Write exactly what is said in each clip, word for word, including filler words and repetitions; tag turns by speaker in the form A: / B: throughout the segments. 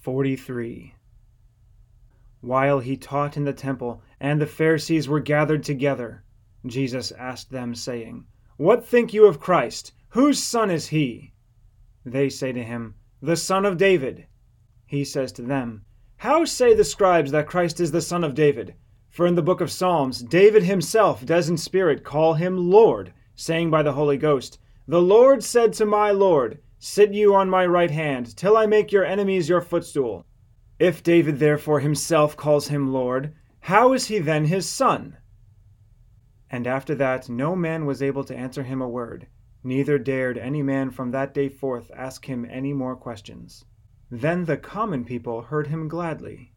A: forty-three. While he taught in the temple, and the Pharisees were gathered together, Jesus asked them, saying, What think you of Christ? Whose son is he? They say to him, The son of David. He says to them, How say the scribes that Christ is the son of David? For in the book of Psalms, David himself does in spirit call him Lord, saying by the Holy Ghost, The Lord said to my Lord, Sit you on my right hand, till I make your enemies your footstool. If David therefore himself calls him Lord, how is he then his son? And after that no man was able to answer him a word, neither dared any man from that day forth ask him any more questions. Then the common people heard him gladly.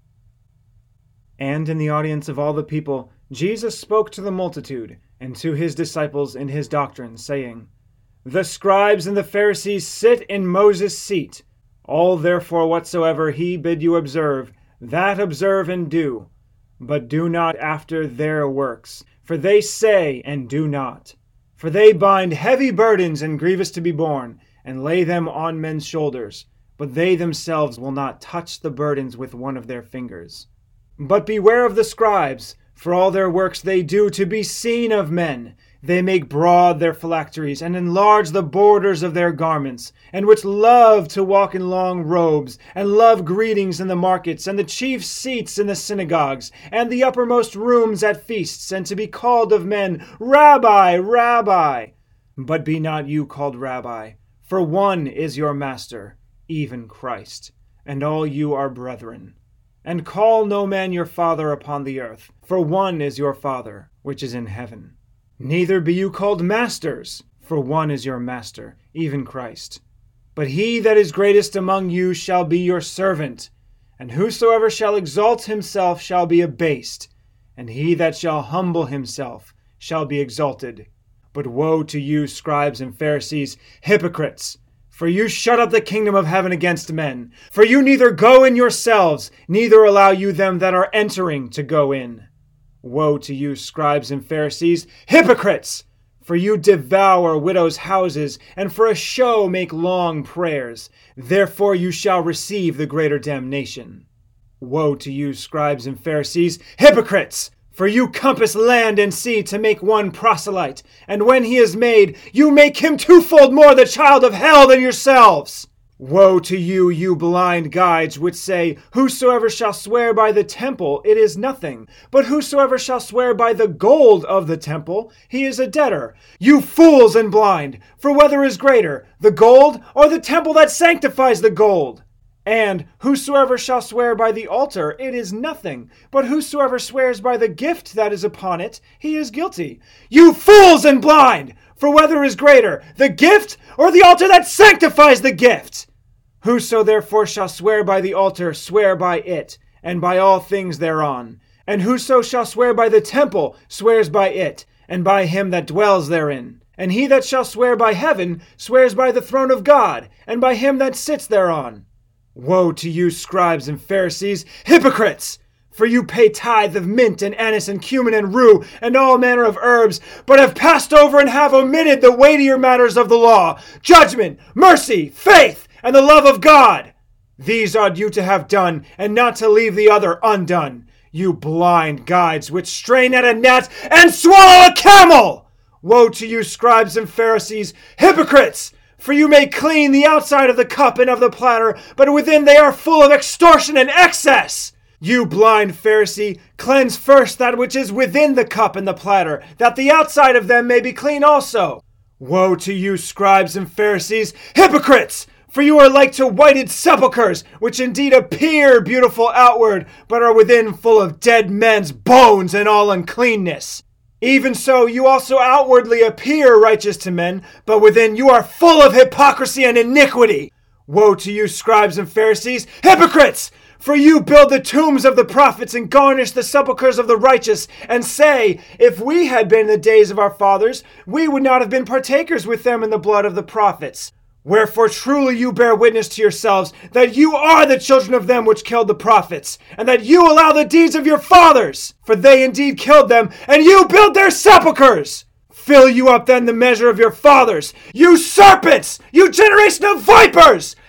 A: And in the audience of all the people, Jesus spoke to the multitude, and to his disciples in his doctrine, saying, The scribes and the Pharisees sit in Moses' seat. All therefore whatsoever he bid you observe, that observe and do. But do not after their works, for they say and do not. For they bind heavy burdens and grievous to be borne, and lay them on men's shoulders, but they themselves will not touch the burdens with one of their fingers. But beware of the scribes, for all their works they do to be seen of men. They make broad their phylacteries, and enlarge the borders of their garments, and which love to walk in long robes, and love greetings in the markets, and the chief seats in the synagogues, and the uppermost rooms at feasts, and to be called of men, Rabbi, Rabbi. But be not you called Rabbi, for one is your master, even Christ, and all you are brethren. And call no man your father upon the earth, for one is your Father, which is in heaven. Neither be you called masters, for one is your master, even Christ. But he that is greatest among you shall be your servant. And whosoever shall exalt himself shall be abased, and he that shall humble himself shall be exalted. But woe to you, scribes and Pharisees, hypocrites! For you shut up the kingdom of heaven against men. For you neither go in yourselves, neither allow you them that are entering to go in. Woe to you, scribes and Pharisees, hypocrites! For you devour widows' houses, and for a show make long prayers. Therefore you shall receive the greater damnation. Woe to you, scribes and Pharisees, hypocrites! For you compass land and sea to make one proselyte, and when he is made, you make him twofold more the child of hell than yourselves. Woe to you, you blind guides, which say, Whosoever shall swear by the temple, it is nothing. But whosoever shall swear by the gold of the temple, he is a debtor. You fools and blind! For whether is greater, the gold, or the temple that sanctifies the gold? And whosoever shall swear by the altar, it is nothing. But whosoever swears by the gift that is upon it, he is guilty. You fools and blind! For whether is greater, the gift, or the altar that sanctifies the gift? Whoso therefore shall swear by the altar, swear by it, and by all things thereon. And whoso shall swear by the temple, swears by it, and by him that dwells therein. And he that shall swear by heaven, swears by the throne of God, and by him that sits thereon. Woe to you, scribes and Pharisees, hypocrites! For you pay tithe of mint and anise and cumin and rue and all manner of herbs, but have passed over and have omitted the weightier matters of the law, judgment, mercy, faith, and the love of God. These ought you to have done, and not to leave the other undone. You blind guides, which strain at a gnat and swallow a camel! Woe to you, scribes and Pharisees, hypocrites! For you may clean the outside of the cup and of the platter, but within they are full of extortion and excess. You blind Pharisee, cleanse first that which is within the cup and the platter, that the outside of them may be clean also. Woe to you, scribes and Pharisees, hypocrites! For you are like to whited sepulchres, which indeed appear beautiful outward, but are within full of dead men's bones and all uncleanness. Even so, you also outwardly appear righteous to men, but within you are full of hypocrisy and iniquity. Woe to you, scribes and Pharisees, hypocrites! For you build the tombs of the prophets and garnish the sepulchres of the righteous, and say, If we had been in the days of our fathers, we would not have been partakers with them in the blood of the prophets. Wherefore truly you bear witness to yourselves that you are the children of them which killed the prophets, and that you allow the deeds of your fathers, for they indeed killed them, and you build their sepulchres. Fill you up then the measure of your fathers, you serpents, you generation of vipers!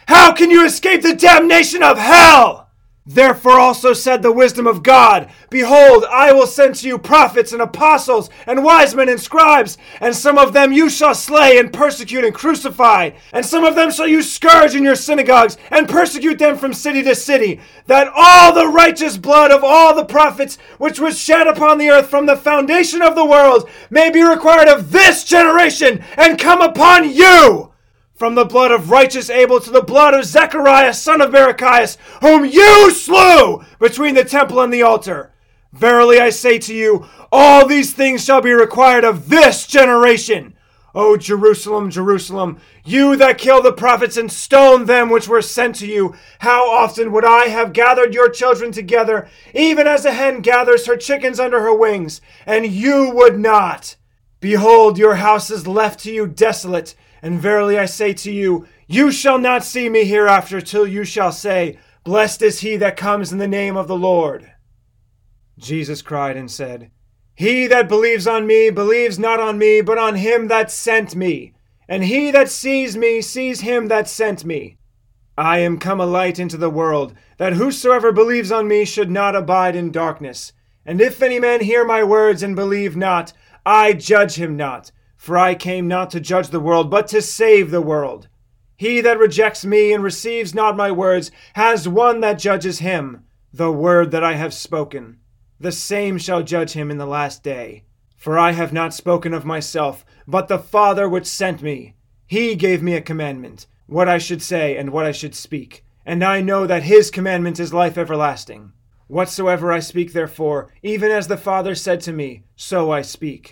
A: How can you escape the damnation of hell? Therefore also said the wisdom of God, Behold, I will send to you prophets and apostles and wise men and scribes, and some of them you shall slay and persecute and crucify, and some of them shall you scourge in your synagogues and persecute them from city to city, that all the righteous blood of all the prophets which was shed upon the earth from the foundation of the world may be required of this generation and come upon you. From the blood of righteous Abel to the blood of Zechariah, son of Barachias, whom you slew between the temple and the altar. Verily I say to you, all these things shall be required of this generation. O Jerusalem, Jerusalem, you that kill the prophets and stone them which were sent to you, how often would I have gathered your children together, even as a hen gathers her chickens under her wings, and you would not. Behold, your house is left to you desolate. And verily I say to you, you shall not see me hereafter till you shall say, Blessed is he that comes in the name of the Lord. Jesus cried and said, He that believes on me believes not on me, but on him that sent me. And he that sees me sees him that sent me. I am come a light into the world, that whosoever believes on me should not abide in darkness. And if any man hear my words and believe not, I judge him not. For I came not to judge the world, but to save the world. He that rejects me and receives not my words has one that judges him, the word that I have spoken. The same shall judge him in the last day. For I have not spoken of myself, but the Father which sent me. He gave me a commandment, what I should say and what I should speak. And I know that his commandment is life everlasting. Whatsoever I speak therefore, even as the Father said to me, so I speak.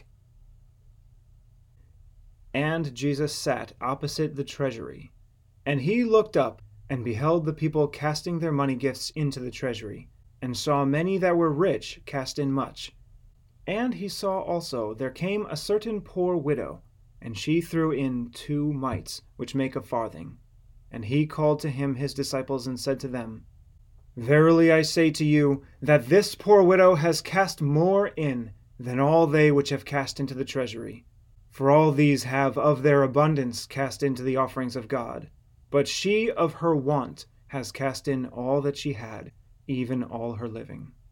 A: And Jesus sat opposite the treasury. And he looked up, and beheld the people casting their money gifts into the treasury, and saw many that were rich cast in much. And he saw also there came a certain poor widow, and she threw in two mites, which make a farthing. And he called to him his disciples, and said to them, Verily I say to you, that this poor widow has cast more in than all they which have cast into the treasury. For all these have of their abundance cast into the offerings of God. But she of her want has cast in all that she had, even all her living.